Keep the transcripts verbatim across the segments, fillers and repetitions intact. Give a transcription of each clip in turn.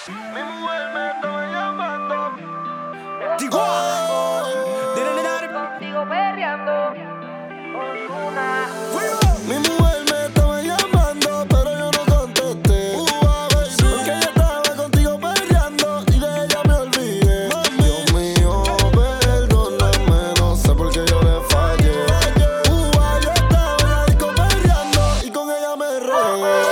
Mi mujer me estaba llamando. Digo, Contigo perreando. Ozuna. mi mujer me estaba llamando, pero yo no contesté. Uh, porque ella estaba contigo peleando y de ella me olvidé. Dios mío, perdóname, no sé por qué yo le fallé. Uh, yo estaba en la disco peleando y con ella me regué.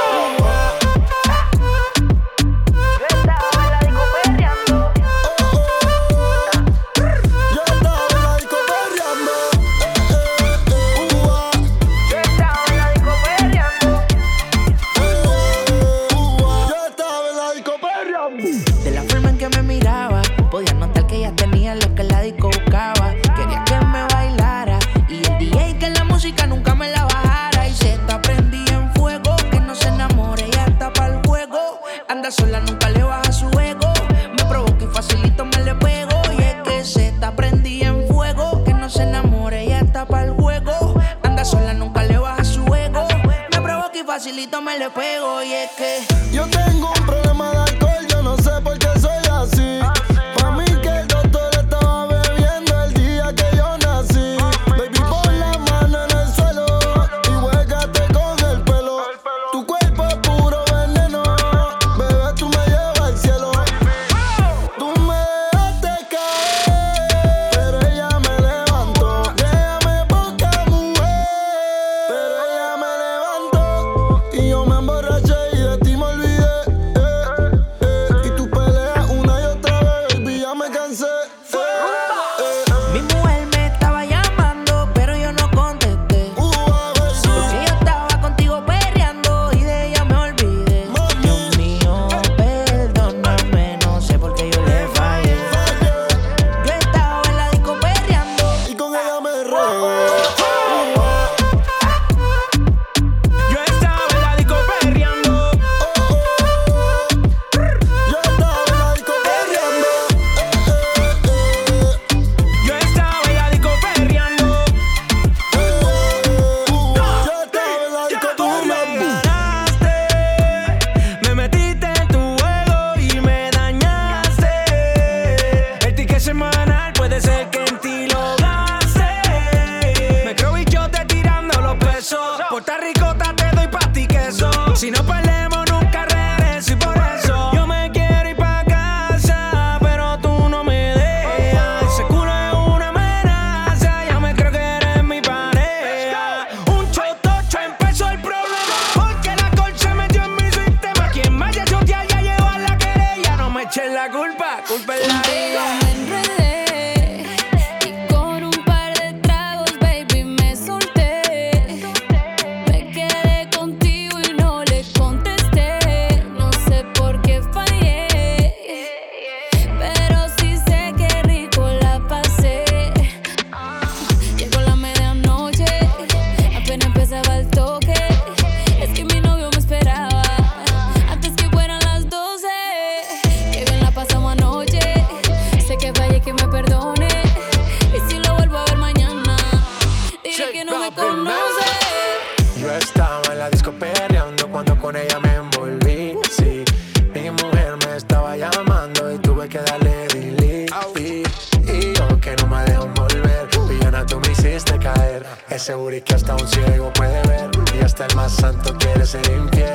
De la forma en que me miraba, podía notar que ella tenía lo que la disco buscaba. Quería que me bailara y el D J que la música nunca me la bajara. Y se está prendida en fuego, que no se enamore, ella está pa'l juego. Anda sola, nunca le baja su ego. Me provoca y facilito me le pego. Y es que se está prendida en fuego, que no se enamore, ella está pa'l juego. Anda sola, nunca le baja su ego. Me provoca y facilito me le pego. Y es que yo tengo un problema de alcohol, yo no sé por qué soy así. Pa' mí que el doctor estaba bebiendo el día que yo nací. Baby, pon la mano en el suelo y huégate con el pelo. Tu cuerpo es puro veneno, bebé, tú me llevas al cielo. Tú me dejaste caer, pero ella me levantó. Déjame poca mujer, pero ella me levantó. Y yo me emborraché y de ti me olvidé. mi mujer me estaba llamando, pero yo no contesté. Porque yo estaba contigo perreando y de ella me olvidé. Dios mío, perdóname, no sé por qué yo le fallé. Yo estaba en la disco perreando y con ella me regué. Yo estaba en la disco perreando. Yo estaba en la disco perreando. Yo estaba en la disco perreando. Yo estaba en la disco Tú me perreando. ganaste, me metiste en tu juego y me dañaste. El ticket semanal puede ser que en ti lo gaste. Me creo bichote tirando los pesos. Puerto Ricota te doy pa' ti queso. Si no perdemos nunca regreso y por eso yo me quiero ir pa' casa, pero tú no me dejas. Ese culo es una amenaza, ya me creo que eres mi pareja. Un chotocho empezó el problema, porque la alcohol se metió en mi sistema. Quien vaya a chotear ya llevó a la querella. No me echen la culpa, culpa es la Contigo vida. me enredé y con un par de tragos, baby, me solté. Me quedé contigo y no le contesté. No sé por qué fallé, pero sí sé que rico la pasé. Llegó la medianoche, apenas empezaba el toque. Es que mi novio me esperaba antes que fueran las doce. Qué bien la pasamos anoche. Sé que fallé, que me perdone. Y si lo vuelvo a ver mañana, diré que no me conoce. Yo estaba en la disco perreando cuando con ella me envolví. Sí, mi mujer me estaba llamando y tuve que darle delete. Y, y yo que no me dejo volver, villana, tú me hiciste caer. Es seguro que hasta un ciego puede ver, y hasta el más santo quiere ser infiel.